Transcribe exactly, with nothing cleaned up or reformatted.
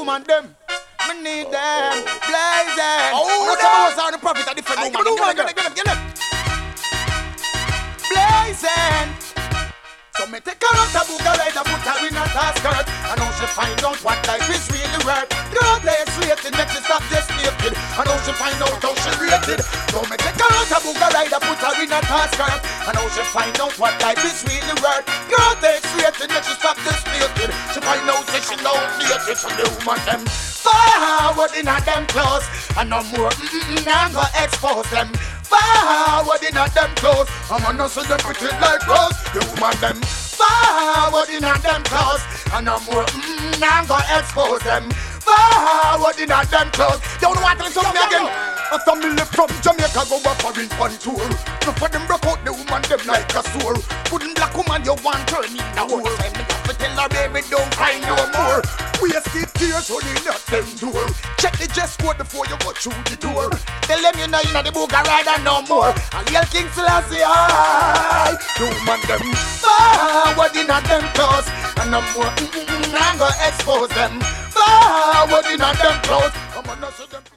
woman them. Me need them, blazing. Oh, no, no, the prophet, a different woman. Get them, get them, get them. Blazing. So me take her out a booga ride and put her in a task skirt. And now she find out what life is really worth. Girl, place rated, make she stop just naked. And now she find out how she rated. So me take her out a booga ride and put her in a task skirt. And now she find out what life is really worth. Girl, place rated, make she stop just naked. She find out that she know naked. So the woman them forward in a them clothes. And no more, mm-mm, I'm gonna expose them. Forward in a them clothes. I'm gonna see them pretty like rose. The woman them forward in a them clothes. And no more, mm, I'm gonna expose them. Forward in a them clothes. You don't want to tell me again. After me left from Jamaica, go a foreign one tour. No for them broke out the woman them like a sore. Wouldn't black woman you want turn in a whore. Say me have to tell her baby don't cry no more. We escape tears so they not them door. Check the dress code before you go through the door. Tell them you know you know the booga rider no more. And real King Selassie I the woman them forward in a them clothes. And no more mm-mm, I'm gonna expose them. Forward in a them clothes. I'm gonna see them.